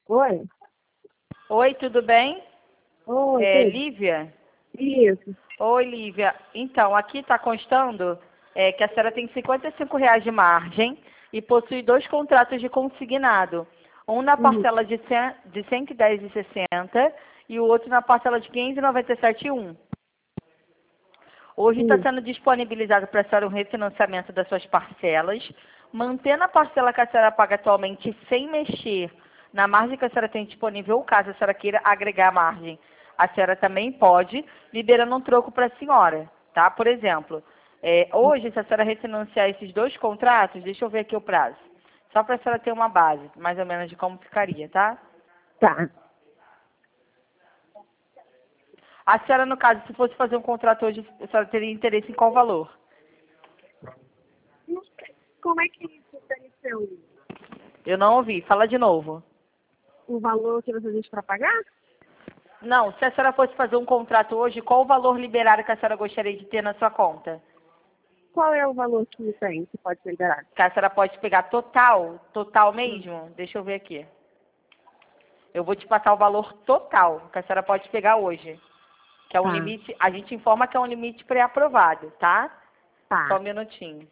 Oi? Oi, tudo bem? Oi, Pedro. Lívia? Isso. Oi, Lívia. Então, aqui está constando que a senhora tem R$ 55 de margem e possui dois contratos de consignado. Um na Uhum. parcela de 110,60 e o outro na parcela de 597,1. Hoje está Isso. sendo disponibilizado para a senhora um refinanciamento das suas parcelas, mantendo a parcela que a senhora paga atualmente sem mexer na margem que a senhora tem disponível, caso a senhora queira agregar margem. A senhora também pode, liberando um troco para a senhora, tá? Por exemplo, hoje, se a senhora refinanciar esses dois contratos, deixa eu ver aqui o prazo. Só para a senhora ter uma base, mais ou menos, de como ficaria, tá? Tá. A senhora, no caso, se fosse fazer um contrato hoje, a senhora teria interesse em qual valor? Não sei. Como é que isso tem seu Eu não ouvi. Fala de novo. o valor que você diz para pagar? Não, se a senhora fosse fazer um contrato hoje, qual o valor liberado que a senhora gostaria de ter na sua conta? Qual é o valor que tem, que pode ser liberado? Que a senhora pode pegar total Hum. mesmo? Deixa eu ver aqui. Eu vou te passar o valor total que a senhora pode pegar hoje. Que é um Tá. limite, a gente informa que é um limite pré-aprovado, tá? Só Tá. um minutinho.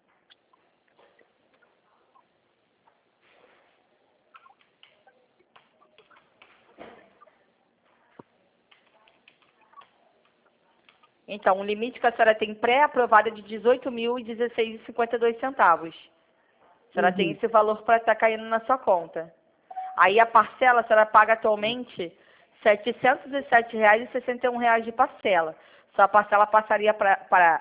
Então, o limite que a senhora tem pré-aprovado é de R$ 18.016,52. A senhora tem Uhum. esse valor para estar caindo na sua conta. Aí a parcela, a senhora paga atualmente R$ 707,61 de parcela. Sua parcela passaria para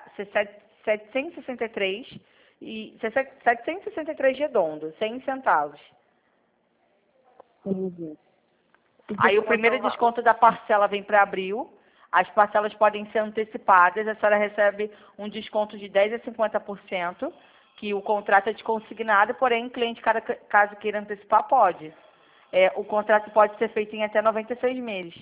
763 e 763 redondo, 100 centavos. Entendi. E Aí você o primeiro passou desconto da parcela vem para abril. As parcelas podem ser antecipadas. A senhora recebe um desconto de 10% a 50%, que o contrato é de consignado, porém, o cliente, caso queira antecipar, pode. O contrato pode ser feito em até 96 meses.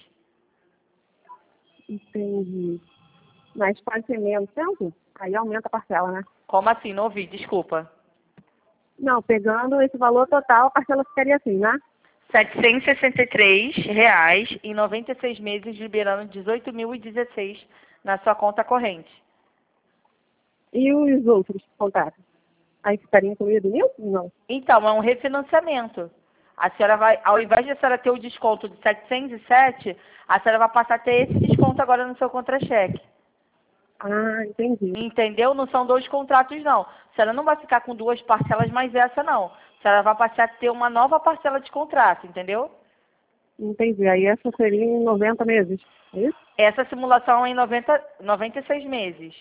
Entendi. Mas pode ser menos tempo? Aí aumenta a parcela, né? Como assim? Não ouvi, desculpa. Não, pegando esse valor total, a parcela ficaria assim, né? R$ 763,00 em 96 meses, liberando 18.016 na sua conta corrente. E os outros contratos? Aí ficaria incluído nisso? Não. Então, é um refinanciamento. A senhora vai, ao invés de a senhora ter o desconto de 707, a senhora vai passar a ter esse desconto agora no seu contra-cheque. Ah, entendi. Entendeu? Não são dois contratos, não. A senhora não vai ficar com duas parcelas, mais essa não. A senhora vai passar a ter uma nova parcela de contrato, entendeu? Entendi. Aí essa seria em 90 meses. É isso? Essa simulação é em 96 meses.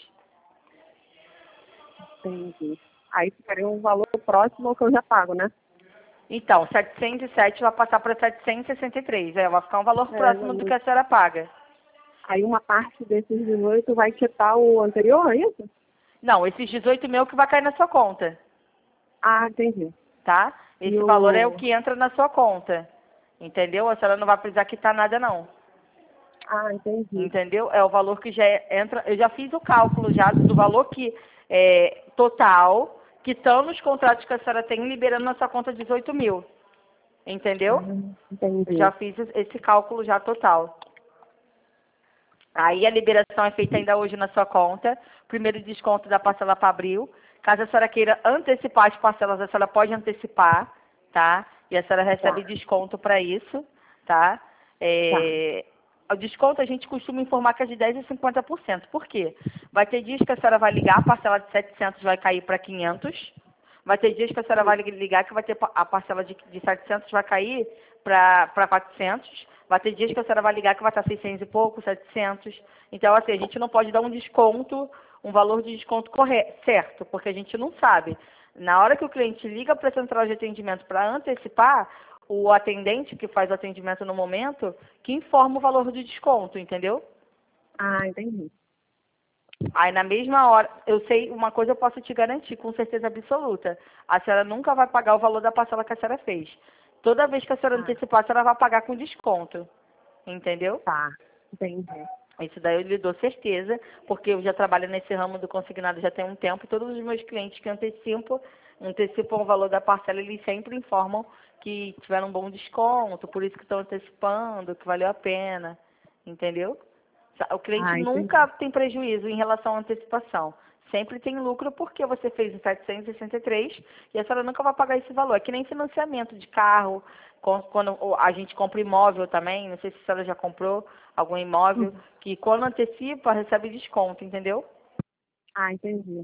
Entendi. Aí ficaria um valor próximo ao que eu já pago, né? Então, 707 vai passar para 763. Vai ficar um valor É, próximo do que a senhora paga. aí uma parte desses 18 vai quitar o anterior, é isso? Não, esses 18 mil que vai cair na sua conta, Ah, entendi. tá? E Esse valor é o o... que entra na sua conta. Entendeu? A senhora não vai precisar quitar nada, não. Ah, entendi. Entendeu? É o valor que já entra. Eu já fiz o cálculo já do valor que é total, quitando os contratos que a senhora tem, liberando na sua conta 18 mil. Entendeu? Já Entendi. fiz esse cálculo já total. Aí a liberação é feita ainda hoje na sua conta. Primeiro desconto da parcela para abril. Caso a senhora queira antecipar as parcelas, a senhora pode antecipar, tá? E a senhora recebe Tá, desconto para isso, tá? tá. O desconto a gente costuma informar que é de 10% a 50%. Por quê? Vai ter dias que a senhora vai ligar, a parcela de 700 vai cair para 500. Vai ter dias que a senhora vai ligar que vai ter a parcela de 700 vai cair para 400. Vai ter dias que a senhora vai ligar que vai estar 600 e pouco, 700. Então, assim, a gente não pode dar um desconto, um valor de desconto certo, porque a gente não sabe. Na hora que o cliente liga para a central de atendimento para antecipar, o atendente que faz o atendimento no momento, que informa o valor do desconto, entendeu? Ah, entendi. Aí na mesma hora, eu sei, uma coisa eu posso te garantir com certeza absoluta. A senhora nunca vai pagar o valor da parcela que a senhora fez. Toda vez que a senhora Ah, antecipar, a senhora vai pagar com desconto. Entendeu? tá. Entendi. Isso daí eu lhe dou certeza, porque eu já trabalho nesse ramo do consignado já tem um tempo. Todos os meus clientes que antecipam antecipam o valor da parcela, eles sempre informam que tiveram um bom desconto, por isso que estão antecipando, que valeu a pena, entendeu? O cliente Entendi. nunca tem prejuízo em relação à antecipação. Sempre tem lucro porque você fez em 763 e a senhora nunca vai pagar esse valor. É que nem financiamento de carro, quando a gente compra imóvel também, não sei se a senhora já comprou algum imóvel, que quando antecipa recebe desconto, entendeu? Entendi.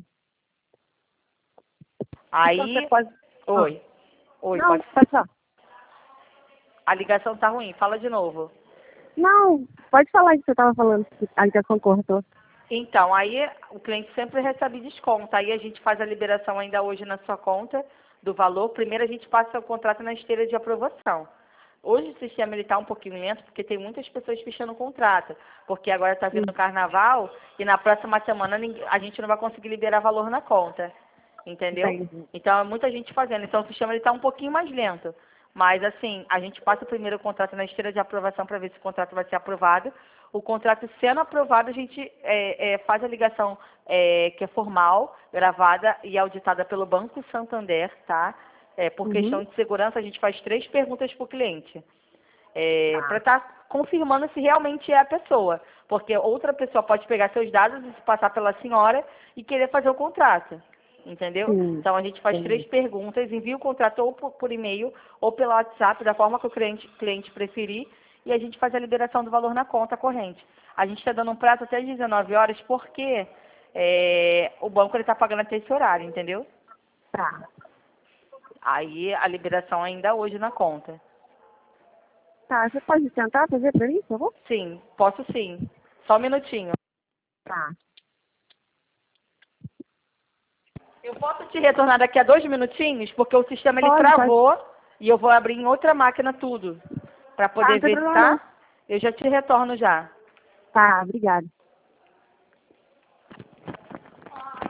Então você Aí, pode... oi, oi, Não, pode. pode falar. A ligação tá ruim, fala de novo. Não, pode falar que você estava falando, que a ligação cortou. Então, aí o cliente sempre recebe desconto. Aí a gente faz a liberação ainda hoje na sua conta do valor. Primeiro a gente passa o contrato na esteira de aprovação. Hoje o sistema está um pouquinho lento porque tem muitas pessoas fechando o contrato. Porque agora está vindo o carnaval e na próxima semana a gente não vai conseguir liberar valor na conta. Entendeu? Entendi. Então é muita gente fazendo. Então o sistema está um pouquinho mais lento. Mas assim, a gente passa primeiro o contrato na esteira de aprovação para ver se o contrato vai ser aprovado. O contrato sendo aprovado, a gente faz a ligação que é formal, gravada e auditada pelo Banco Santander, tá? Por questão de segurança, a gente faz 3 perguntas para o cliente. Para estar confirmando se realmente é a pessoa. Porque outra pessoa pode pegar seus dados e se passar pela senhora e querer fazer o contrato. Entendeu? Sim, Então a gente faz entendi. 3 perguntas, envia o contrato ou por e-mail ou pelo WhatsApp, da forma que o cliente preferir, e a gente faz a liberação do valor na conta corrente. A gente está dando um prazo até 19 horas porque o banco está pagando até esse horário, entendeu? Tá. Aí a liberação ainda hoje na conta. Tá, você pode tentar fazer para mim, por favor? Sim, posso sim. Só um minutinho. Tá. Eu posso te retornar daqui a 2 minutinhos, porque o sistema ele Pode. travou e eu vou abrir em outra máquina tudo para Tá, poder não tem ver, problema não. tá? Eu já te retorno já. Tá, obrigada.